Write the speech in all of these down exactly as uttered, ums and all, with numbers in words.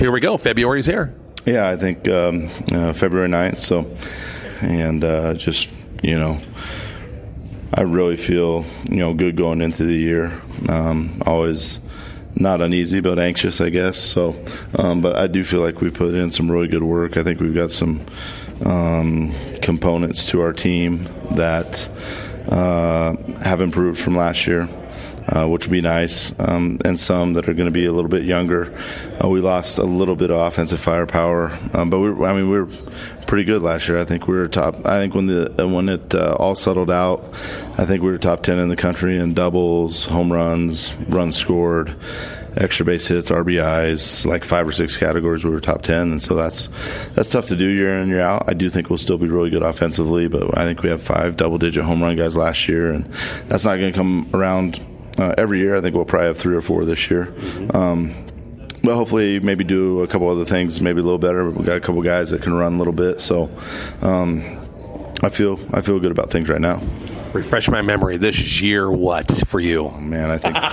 here we go. February's here. Yeah, I think um, uh, February ninth. So, and uh, just, you know, I really feel, you know, good going into the year. Um, always not uneasy, but anxious, I guess. So, um, but I do feel like we put in some really good work. I think we've got some um, components to our team that uh, have improved from last year. Uh, which would be nice, um, and some that are going to be a little bit younger. Uh, we lost a little bit of offensive firepower, um, but we, I mean, we were pretty good last year. I think we were top. I think when the when it uh, all settled out, I think we were top ten in the country in doubles, home runs, runs scored, extra base hits, R B Is, like five or six categories. We were top ten, and so that's that's tough to do year in and year out. I do think we'll still be really good offensively, but I think we have five double-digit home run guys last year, and that's not going to come around Uh, every year. I think we'll probably have three or four this year. Mm-hmm. Um, but hopefully maybe do a couple other things maybe a little better. We've got a couple guys that can run a little bit. So um, I feel I feel good about things right now. Refresh my memory. This year what for you? Oh, man, I think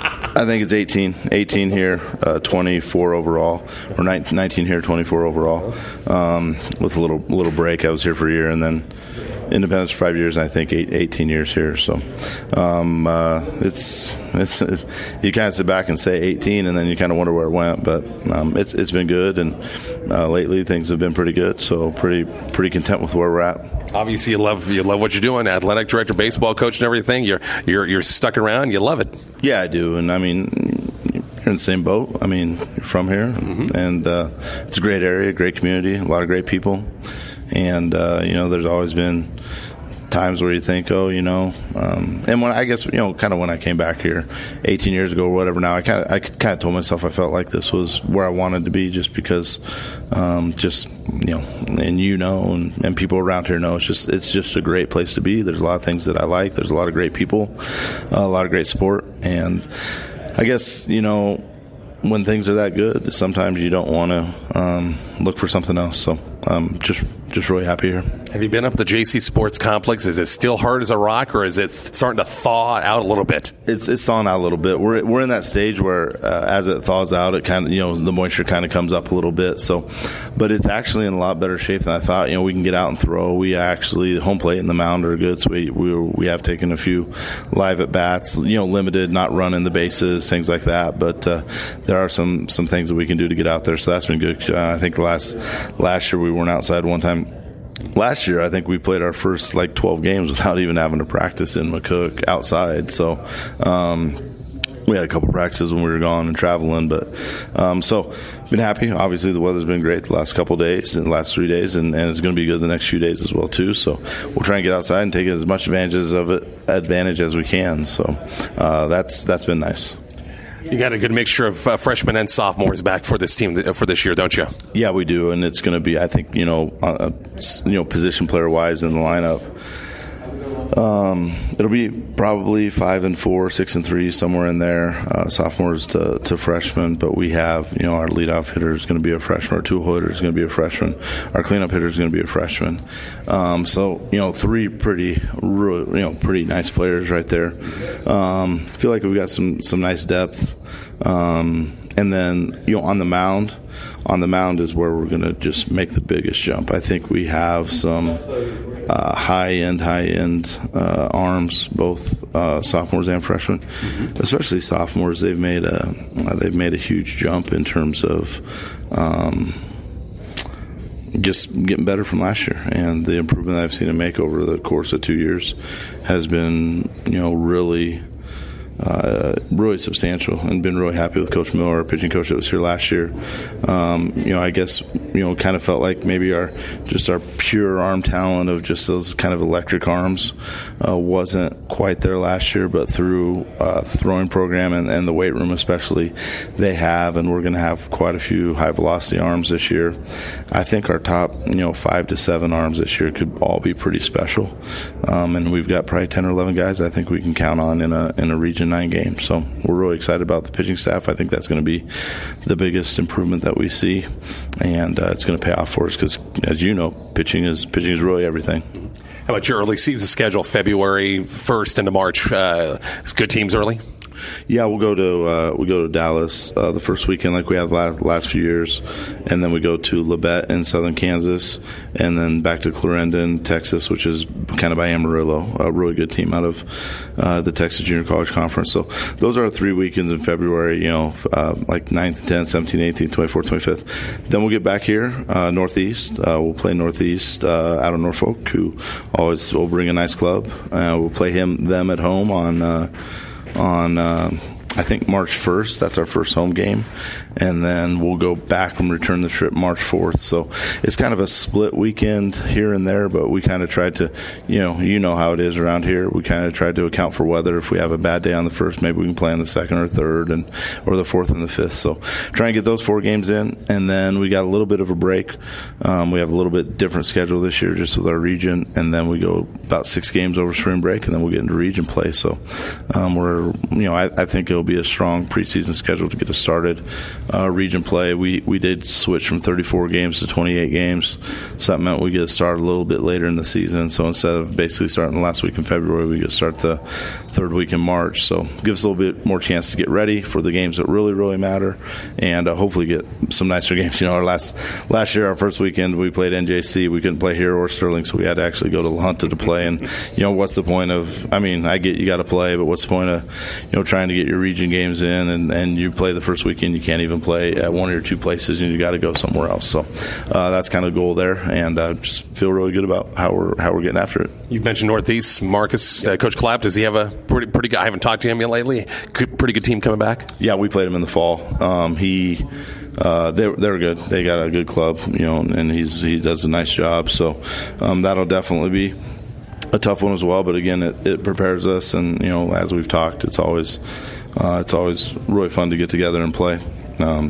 I think it's eighteen. eighteen here, uh, twenty-four overall. Or nineteen here, twenty-four overall. Um, with a little, little break. I was here for a year and then Independence for five years, and I think eight, eighteen years here. So um, uh, it's, it's it's you kind of sit back and say eighteen, and then you kind of wonder where it went. But um, it's it's been good, and uh, lately things have been pretty good. So pretty pretty content with where we're at. Obviously, you love you love what you're doing, athletic director, baseball coach, and everything. You're you're you're stuck around. You love it. Yeah, I do, and I mean, you're in the same boat. I mean, you're from here, mm-hmm. and uh, it's a great area, great community, a lot of great people. And, uh, you know, there's always been times where you think, oh, you know, um, and when I guess, you know, kind of when I came back here eighteen years ago or whatever now, I kind of I kind of told myself I felt like this was where I wanted to be just because um, just, you know, and you know, and, and people around here know it's just it's just a great place to be. There's a lot of things that I like. There's a lot of great people, uh, a lot of great support. And I guess, you know, when things are that good, sometimes you don't want to um, look for something else. So um, just just really happy here. Have you been up the J C Sports Complex? Is it still hard as a rock, or is it starting to thaw out a little bit? It's it's thawing out a little bit. We're we're in that stage where uh, as it thaws out, it kind of, you know, the moisture kind of comes up a little bit. So, but it's actually in a lot better shape than I thought. You know, we can get out and throw. We actually the home plate and the mound are good. So we we we have taken a few live at bats. You know, limited, not running the bases, things like that. But uh, there are some some things that we can do to get out there. So that's been good. Uh, I think last last year we weren't outside one time. Last year, I think we played our first like twelve games without even having to practice in McCook outside. So um, we had a couple practices when we were gone and traveling, but um, so been happy. Obviously, the weather's been great the last couple of days, and the last three days, and, and it's going to be good the next few days as well too. So we'll try and get outside and take as much advantages of it advantage as we can. So uh, that's that's been nice. You got a good mixture of uh, freshmen and sophomores back for this team th- for this year, don't you? Yeah, we do, and it's going to be, I think, you know, uh, you know, position player wise in the lineup. Um, it'll be probably five and four, six and three, somewhere in there, uh, sophomores to, to freshmen. But we have, you know, our leadoff hitter is going to be a freshman, our two hitter is going to be a freshman, our cleanup hitter is going to be a freshman. Um, so, you know, three pretty, you know, pretty nice players right there. Um, feel like we've got some some nice depth. Um, and then, you know, on the mound, on the mound is where we're going to just make the biggest jump. I think we have some uh, high-end, high-end uh, arms, both uh, sophomores and freshmen. Mm-hmm. Especially sophomores, they've made a uh, they've made a huge jump in terms of um, just getting better from last year. And the improvement that I've seen them make over the course of two years has been, you know, really. Uh, really substantial, and been really happy with Coach Miller, our pitching coach that was here last year. Um, you know, I guess, you know, kind of felt like maybe our just our pure arm talent of just those kind of electric arms uh, wasn't quite there last year, but through uh, throwing program and, and the weight room especially, they have, and we're going to have quite a few high velocity arms this year. I think our top, you know, five to seven arms this year could all be pretty special, um, and we've got probably ten or eleven guys I think we can count on in a in a region nine games. So we're really excited about the pitching staff. I think that's going to be the biggest improvement that we see, and uh, it's going to pay off for us because, as you know, pitching is pitching is really everything. How about your early season schedule, February first into March? Uh, good teams early? Yeah, we'll go to uh, we go to Dallas uh, the first weekend, like we have last last few years, and then we go to Labette in southern Kansas, and then back to Clarendon, Texas, which is kind of by Amarillo, a really good team out of uh, the Texas Junior College Conference. So those are our three weekends in February. You know, uh, like ninth, tenth, seventeenth, eighteenth, twenty-fourth, twenty-fifth. Then we'll get back here, uh, Northeast. Uh, we'll play Northeast uh, out of Norfolk, who always will bring a nice club. Uh, we'll play him them at home on. Uh, on um, I think March first. That's our first home game. And then we'll go back and return the trip March fourth. So it's kind of a split weekend here and there, but we kind of tried to, you know, you know how it is around here. We kind of tried to account for weather. If we have a bad day on the first, maybe we can play on the second or third, and or the fourth and the fifth. So try and get those four games in. And then we got a little bit of a break. Um, we have a little bit different schedule this year just with our region. And then we go about six games over spring break, and then we'll get into region play. So um, we're, you know, I, I think it'll be a strong preseason schedule to get us started. Uh, region play, we, we did switch from thirty-four games to twenty-eight games, so that meant we get started a little bit later in the season. So instead of basically starting the last week in February, we get to start the third week in March. So gives us a little bit more chance to get ready for the games that really, really matter, and uh, hopefully get some nicer games. You know, our last last year, our first weekend, we played N J C. We couldn't play here or Sterling, so we had to actually go to La Junta to play. And, you know, what's the point of, I mean, I get you got to play, but what's the point of, you know, trying to get your region games in, and, and you play the first weekend, you can't even play at one or two places, and you got to go somewhere else. So uh, that's kind of the goal there, and uh, just feel really good about how we're how we're getting after it. You mentioned Northeast, Marcus, uh, Coach Clapp. Does he have a pretty pretty good? I haven't talked to him yet lately. Good, pretty good team coming back. Yeah, we played him in the fall. Um, he. Uh, they're they're good. They got a good club, you know, and he's he does a nice job. So um, that'll definitely be a tough one as well. But again, it, it prepares us, and you know, as we've talked, it's always uh, it's always really fun to get together and play, um,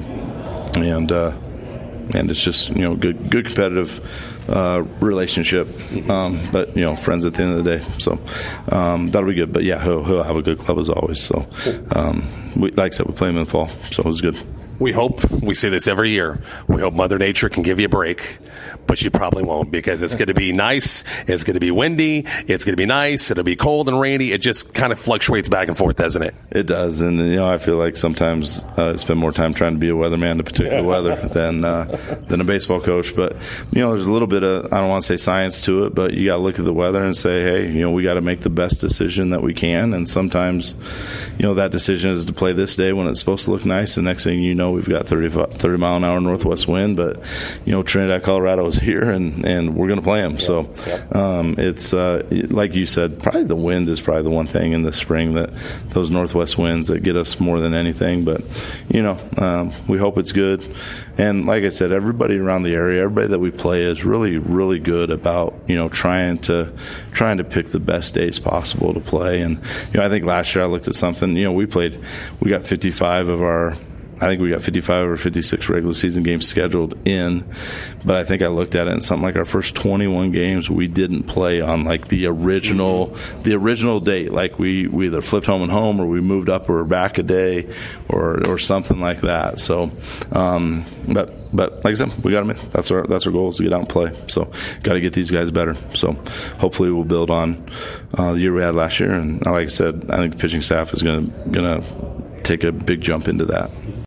and uh, and it's just, you know, good good competitive uh, relationship. Um, but you know, friends at the end of the day. So um, that'll be good. But yeah, he'll he'll have a good club as always. So um, we, like I said, we play him in the fall, so it was good. We hope, we say this every year, we hope Mother Nature can give you a break, but she probably won't, because it's going to be nice, it's going to be windy, it's going to be nice, it'll be cold and rainy. It just kind of fluctuates back and forth, doesn't it? It does, and you know, I feel like sometimes uh, I spend more time trying to be a weatherman to particular weather than uh, than a baseball coach. But you know, there's a little bit of, I don't want to say science to it, but you got to look at the weather and say, hey, you know, we got to make the best decision that we can. And sometimes, you know, that decision is to play this day when it's supposed to look nice. The next thing you know, we've got thirty, thirty mile an hour northwest wind, but you know, Trinidad, Colorado is here, and, and we're going to play them. Yeah, so yeah. Um, it's uh, like you said, probably the wind is probably the one thing in the spring, that those northwest winds that get us more than anything. But you know, um, we hope it's good. And like I said, everybody around the area, everybody that we play is really, really good about, you know, trying to trying to pick the best days possible to play. And you know, I think last year I looked at something. You know, we played, we got fifty-five of our. I think we got fifty-five or fifty-six regular season games scheduled in, but I think I looked at it, and something like our first twenty-one games we didn't play on like the original the original date. Like we, we either flipped home and home, or we moved up or back a day, or or something like that. So, um, but but like I said, we got them in. That's our that's our goal, is to get out and play. So, got to get these guys better. So, hopefully we'll build on uh, the year we had last year. And like I said, I think the pitching staff is going to going to take a big jump into that.